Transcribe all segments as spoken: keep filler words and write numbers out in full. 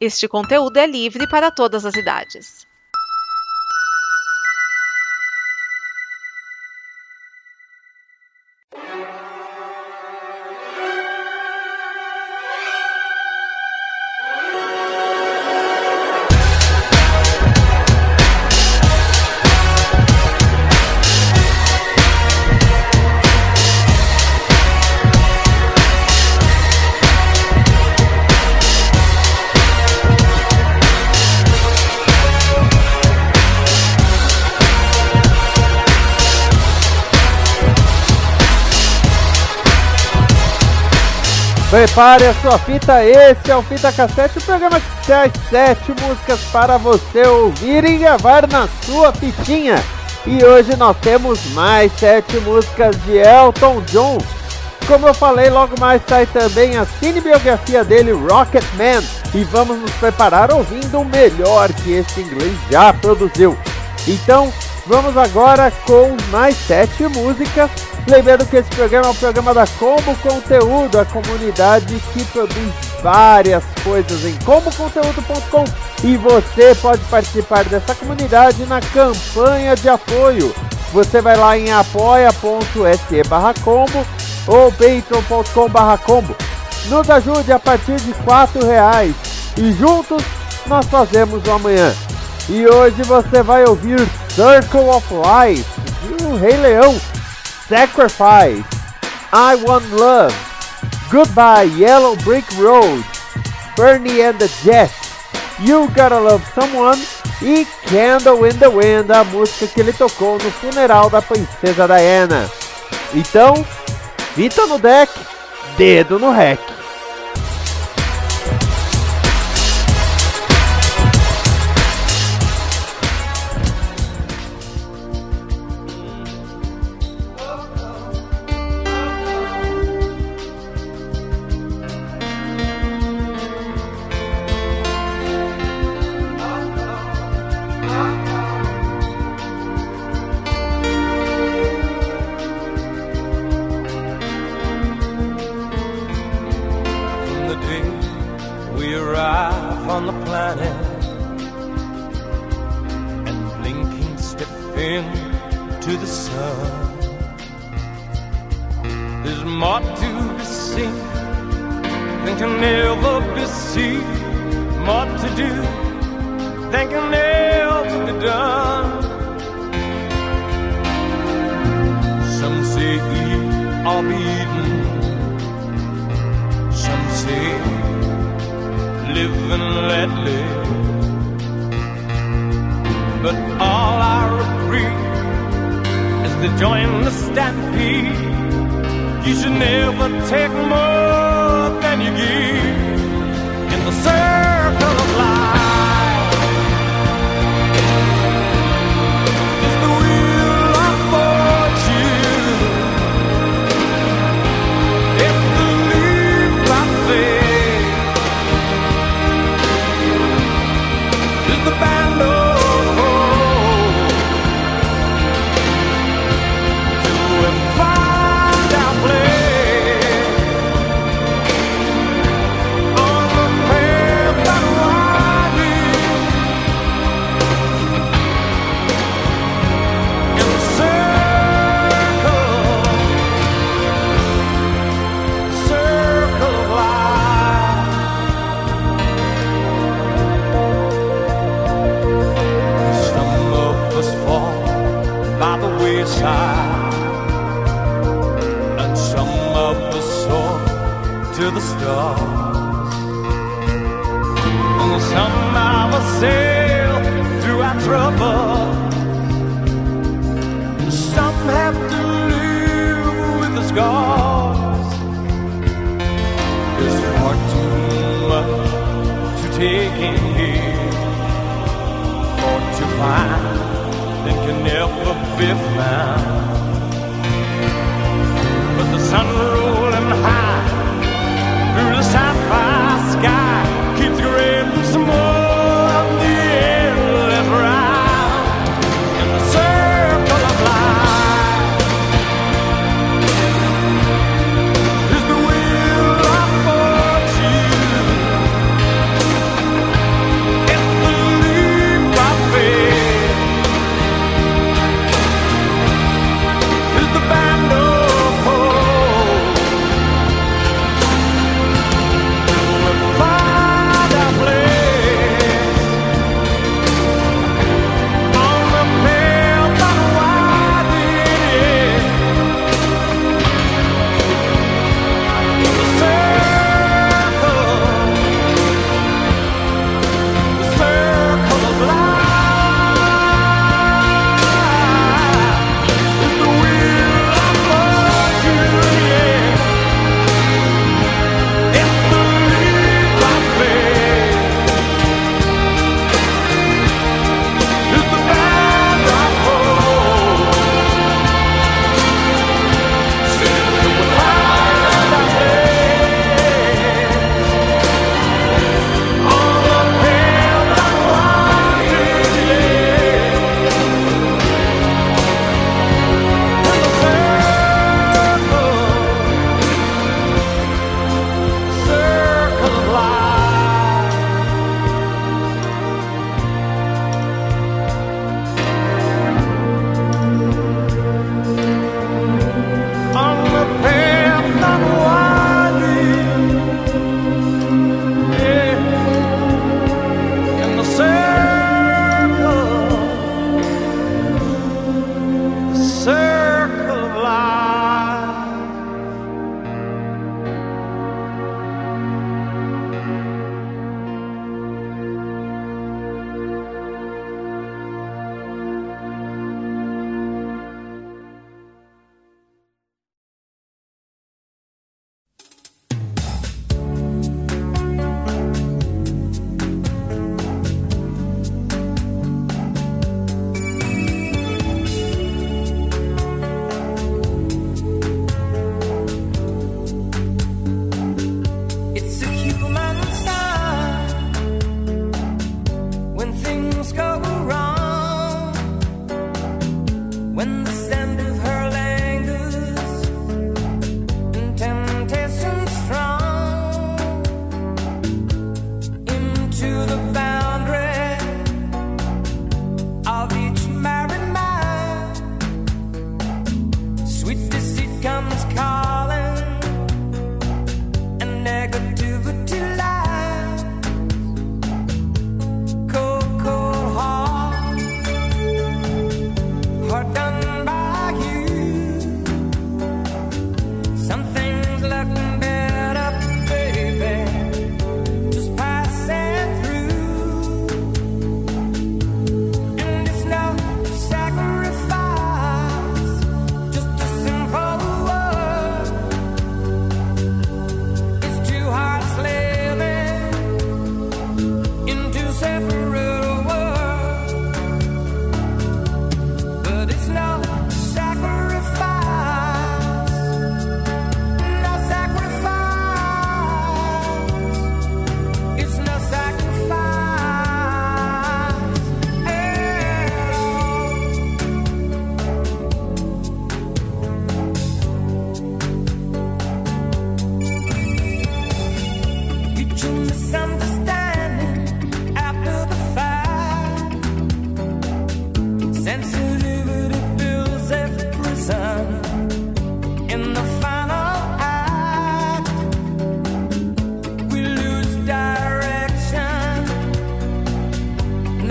Este conteúdo é livre para todas as idades. Prepare a sua fita, esse é o Fita Cassete, o programa que traz sete músicas para você ouvir e gravar na sua fitinha. E hoje nós temos mais sete músicas de Elton John. Como eu falei, logo mais sai também a cinebiografia dele, Rocketman. E vamos nos preparar ouvindo o melhor que esse inglês já produziu. Então, vamos agora com mais sete músicas. Lembrando que esse programa é um programa da Combo Conteúdo, a comunidade que produz várias coisas em combo conteúdo ponto com, e você pode participar dessa comunidade na campanha de apoio. Você vai lá em apoia.se barra combo ou patreon ponto com barra combo. Nos ajude a partir de quatro reais e juntos nós fazemos o amanhã. E hoje você vai ouvir Circle of Life, do Rei Leão, Sacrifice, I Want Love, Goodbye Yellow Brick Road, Bernie and the Jets, You Gotta Love Someone e Candle in the Wind, a música que ele tocou no funeral da princesa Diana. Então, fita no deck, dedo no rec.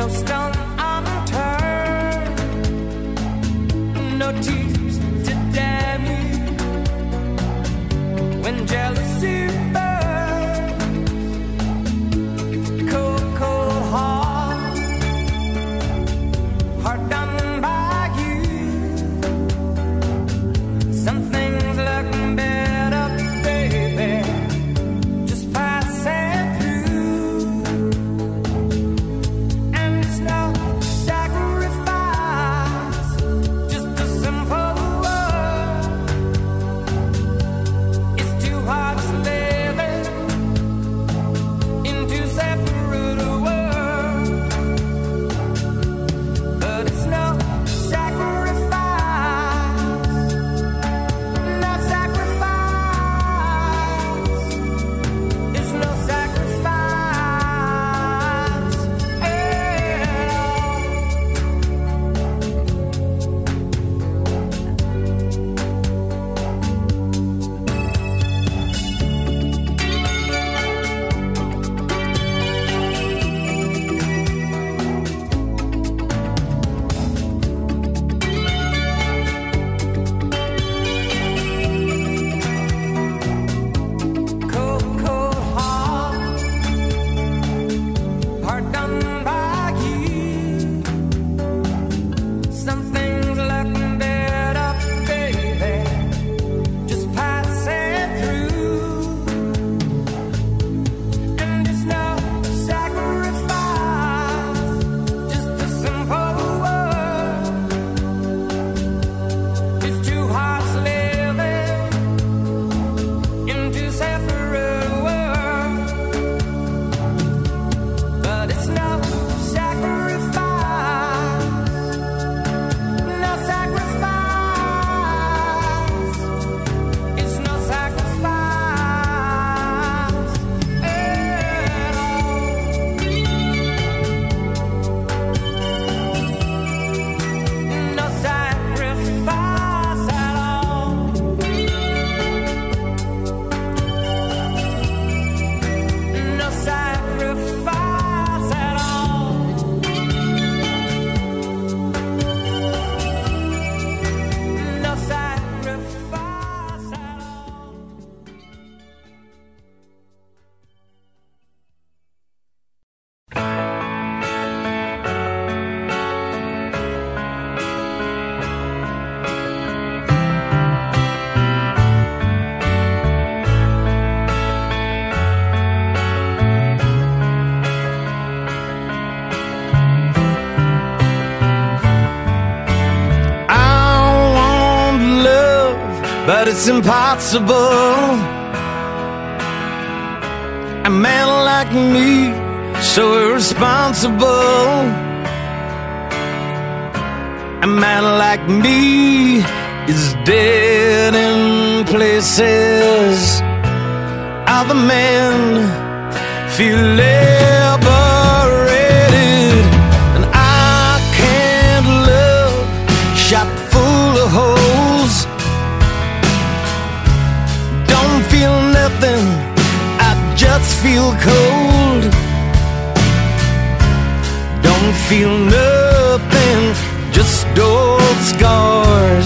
no stone unturned, no tears to damn you. When jealousy burns, cold, cold heart, heart done by you. Some things look better, baby, just passing through. And it's no sacrifice, just a simple word. It's two hearts living in two separate worlds. But it's no sacrifice, no sacrifice. It's no sacrifice at all. Cold, cold heart, heart done by you. Some things look better, baby, just passing through. And it's no sacrifice, just a simple word. It's two hearts living in two separate worlds. But it's no sacrifice, no sacrifice. It's no sacrifice at all. No sacrifice at all. No sacrifice at all. No sacrifice at all. I want love, but it's impossible. A man like me, so irresponsible. A man like me is dead in places. Other men feel liberated, and I can't love shot full of holes. Don't feel nothing, I just feel cold. Don't feel nothing, just old scars.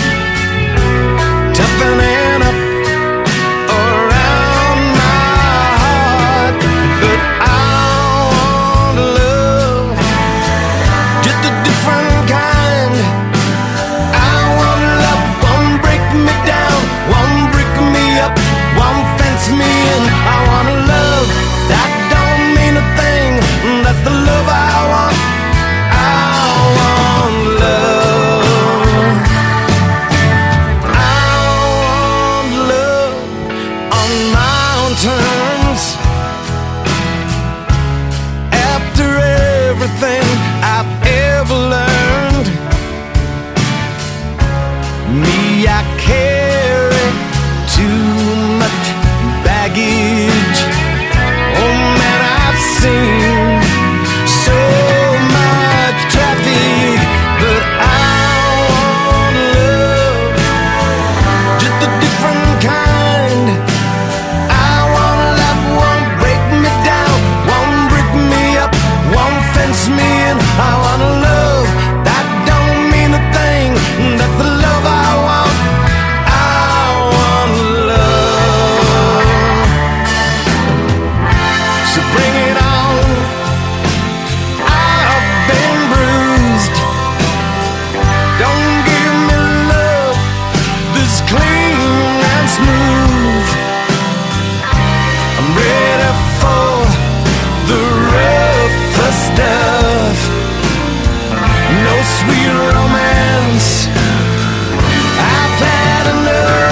Toughening up around my heart, but I want love, just a different kind. I want love, won't break me down, won't break me up, won't fence me in. I want love that don't mean a thing, that's the love I want. I want love. I want love that don't mean a thing. That's the love I want. I want love. So bring it on. I've been bruised. Don't give me love this clean and smooth. I'm ready for the rougher stuff. No sweet romance. I've had enough.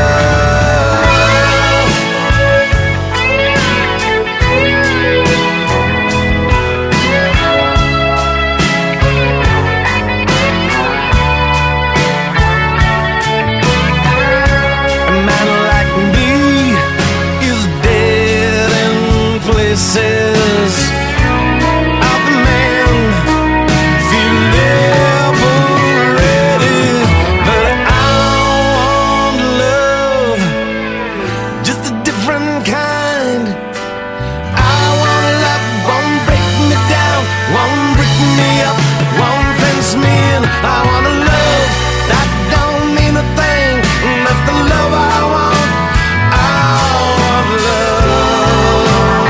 A man like me is dead in places. Other men feel liberated, but I want love, just a different kind. I want love, won't break me down, won't break me up, won't fence me in. I want a love that don't mean a thing. That's the love I want. I want love.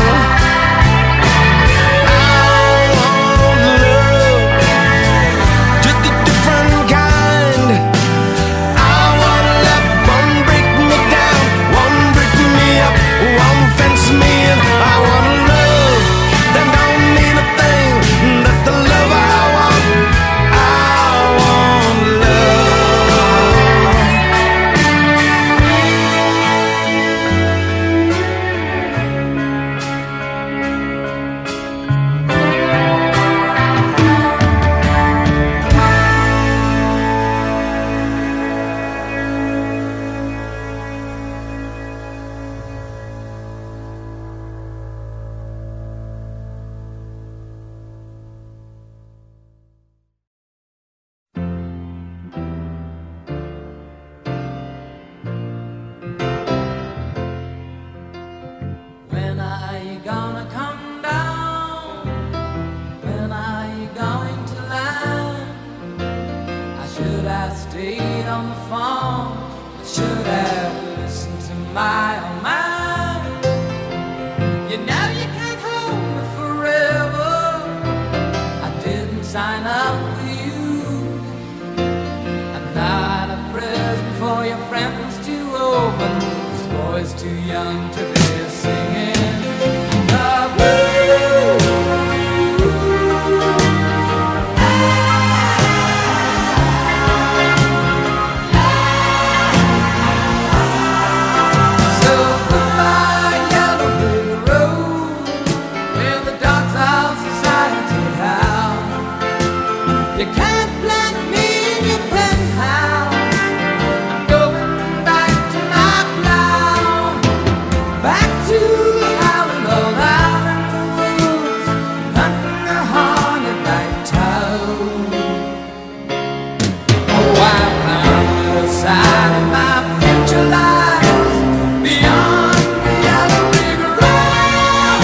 I want love, just a different kind. I want love, won't break me down, won't break me up, won't fence me in. I want love that don't mean a thing. That's the love I want. I want love. When are you gonna come down? When are you going to land? I should have stayed on the phone. I should have listened to my own mind. You know you can't hold me forever. I didn't sign up with you. I'm not a present for your friends to open. This boy's too young to be singing the blues. So goodbye, yellow brick road, where the dogs of society howl. You can't plant me in your penthouse. I'm going back to my plow, back to howling old out in the woods, hunting a hornet-like toad. Oh, I found the side of my future lies beyond the yellow brick road.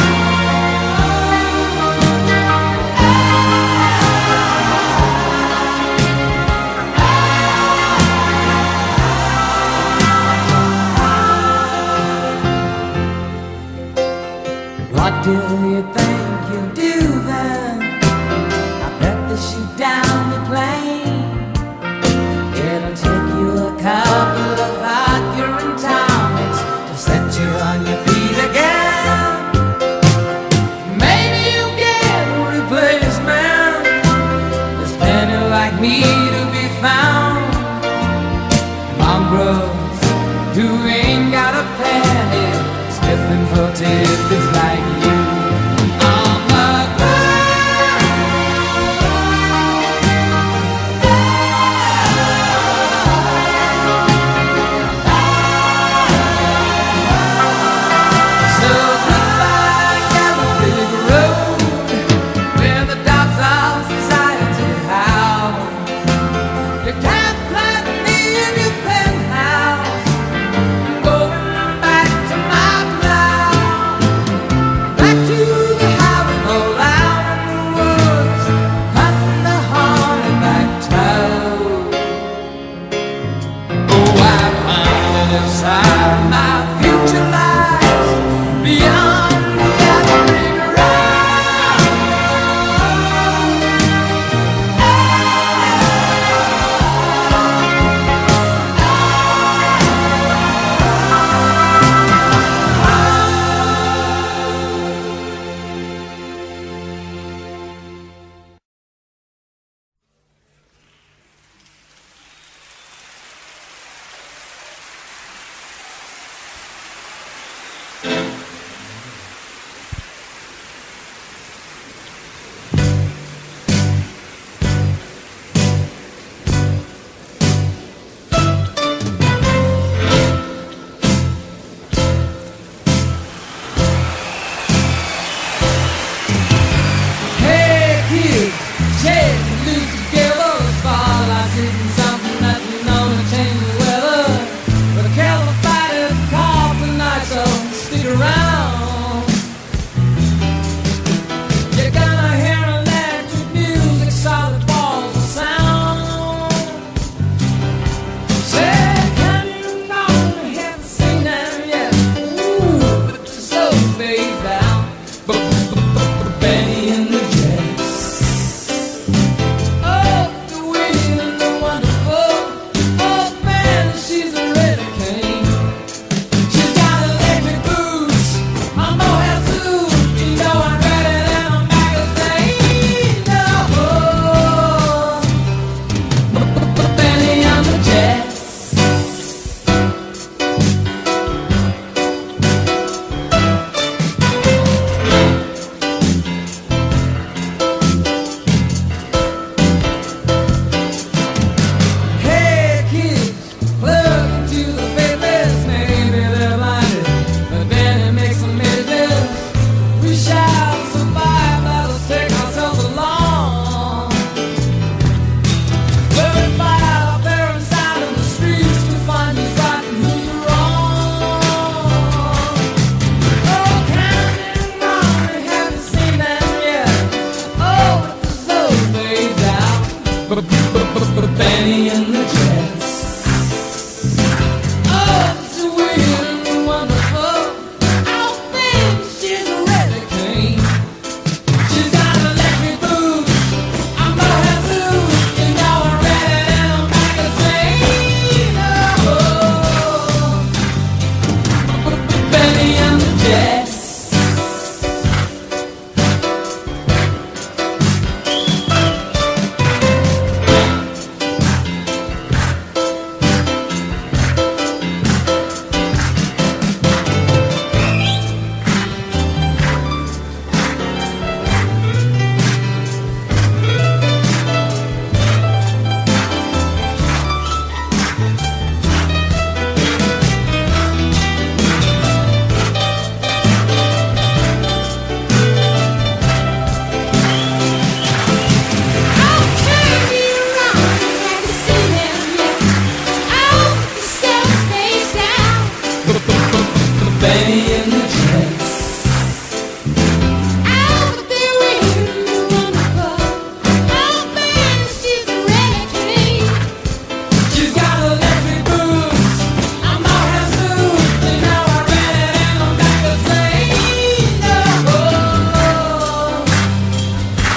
What do you think you'll do then? I bet they shoot down the plane. It'll take you a couple of accurate times to set you on your feet again. Maybe you'll get a replacement. There's plenty like me to be found. Mongrels who ain't got a penny, sniffing for tidbits like you. On the ground.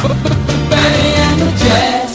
Benny and the Jets.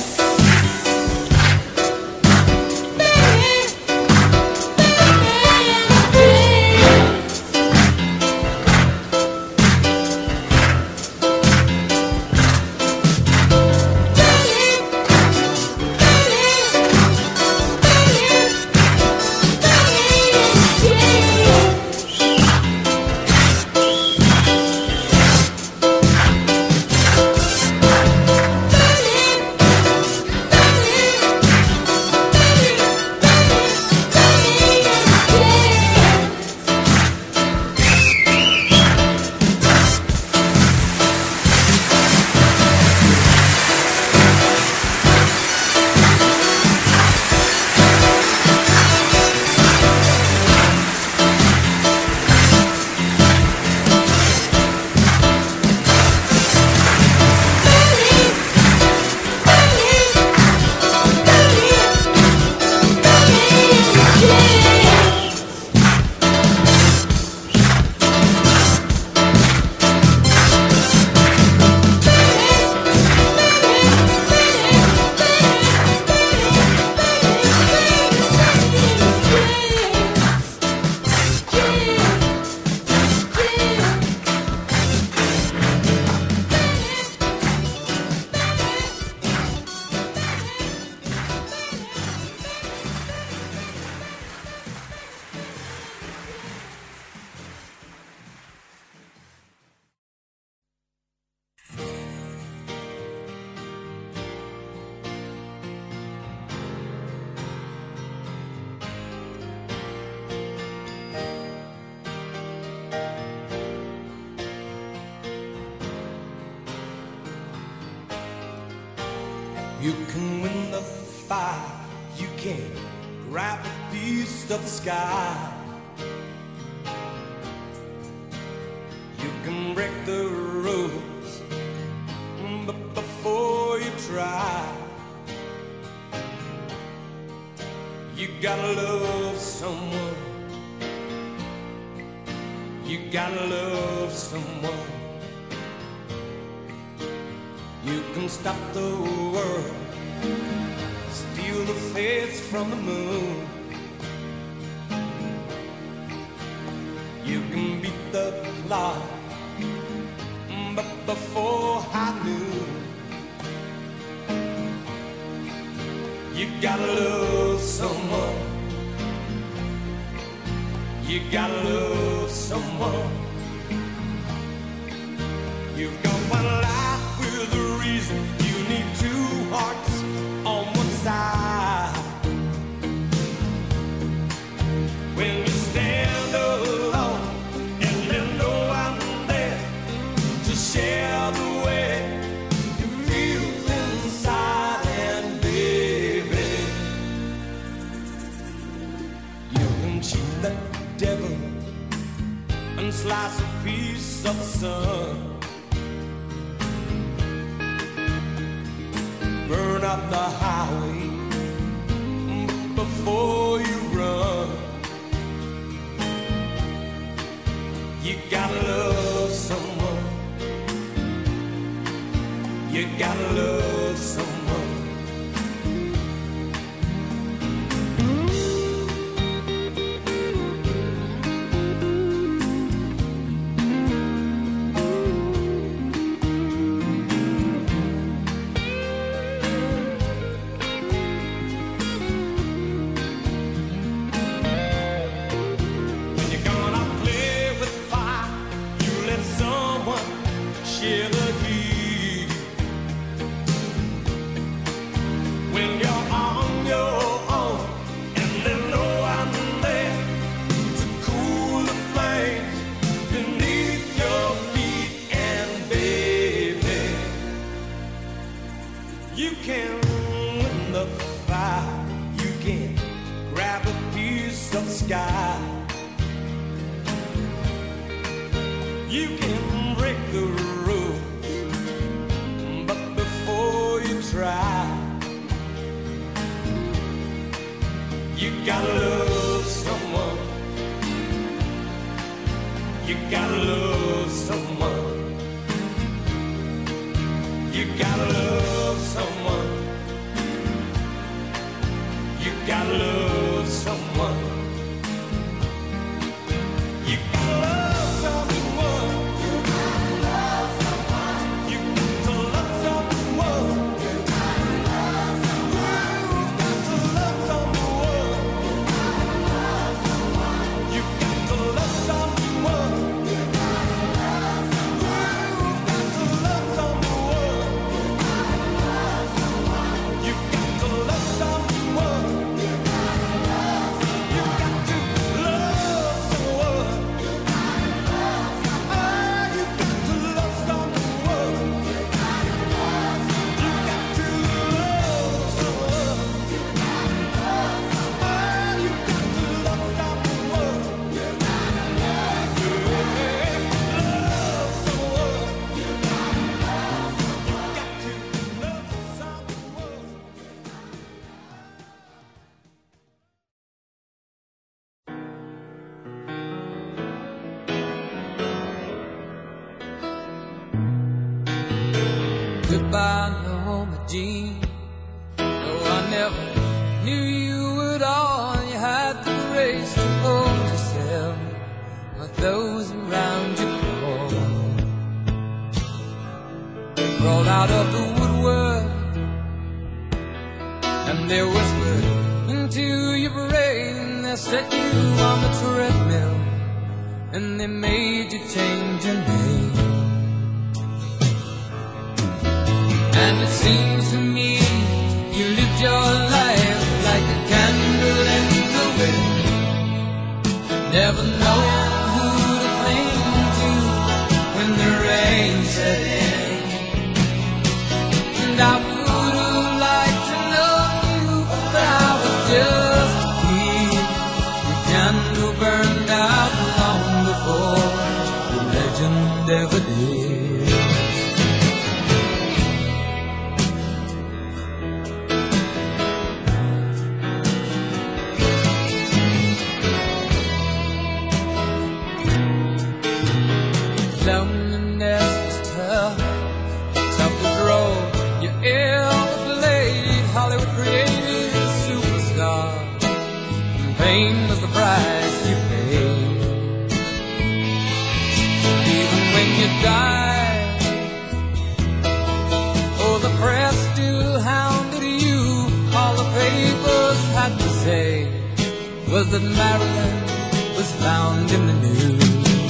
You can win the fight, you can grab a piece of the sky. You can break the rules, but before you try, you gotta love someone. You gotta love someone. You can stop the world, steal the faith from the moon. You can beat the clock, but before high noon, you gotta love someone. You gotta love someone. You've got one life with a reason. You need two hearts on one side. When you stand alone and you know I'm there to share the way you feel inside, and baby, you can cheat the devil and slice a piece of the sun. Burn up the highway before you run. You gotta love someone. You gotta love someone. You can win the fight. You can grab a piece of the sky. You can break the rules, but before you try, you gotta love someone. You gotta love someone. You gotta love someone. You gotta love someone. You gotta love someone. You gotta love someone. You gotta love someone. You gotta love someone. You gotta love someone. You gotta love someone. You gotta love someone. You gotta love someone. You gotta love someone. You got to love someone. You gotta love someone. Ah, you got to love someone. You gotta love someone. You got to love someone. You gotta love someone. Ah, you got to love someone. You gotta love someone. Love someone. You gotta love someone. You got to love someone. Goodbye, Norma Jean. No, I never knew you at all. You had the grace to hold yourself, but those around you crawled. Crawled out of the woodwork, and they whispered into your brain. They set you on the treadmill, and they made you change your name. And it seems to me you lived your life like a candle in the wind, never knowing who to cling to when the rain set in. And I would have liked to know you, but I was just a kid. Your candle burned out long before the legend ever did. Loneliness was tough, tough as road. You ever played Hollywood created superstar, and pain was the price you paid. Even when you died, oh, the press still hounded you. All the papers had to say was that Marilyn was found in the news.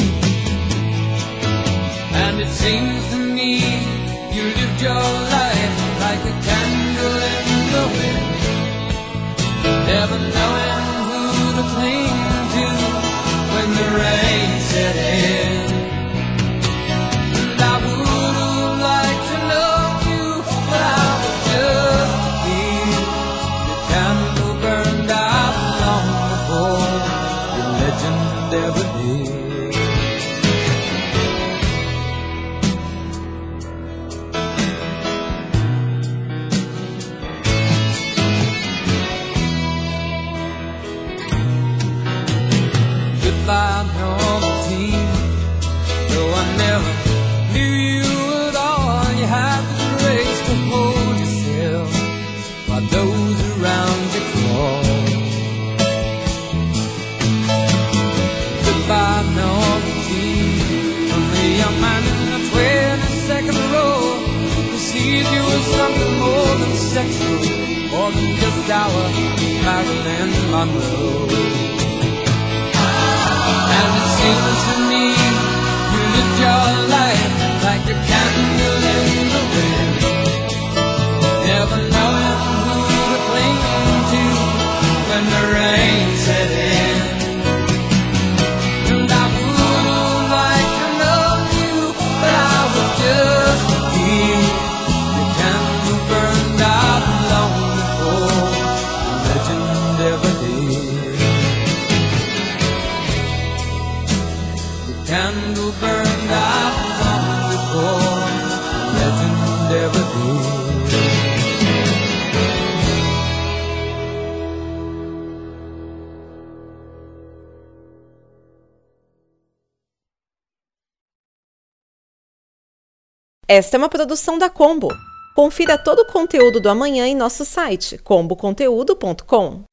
And it seems to me you lived your life like a candle in the wind, never knowing who to cling to when the rain set in. And I would have liked to know you, but I was just a kid. Your candle burned out long before the legend ever did. Goodbye, Norma Jean. Though I never knew you at all, you had the grace to hold yourself while those around you crawl. Goodbye, Norma Jean. From the young man in the twenty-second row who sees you as something more than sexual, more than just our Marilyn Monroe. And it seems to me you lived your life like a candle in the wind, never knowing who to cling to when the rain set in. And I would have liked to know you, but I was just a kid. Your candle burned out long before the legend ever did. Candle burned out long before the legend ever did. Esta é uma produção da Combo. Confira todo o conteúdo do Amanhã em nosso site combo conteúdo ponto com.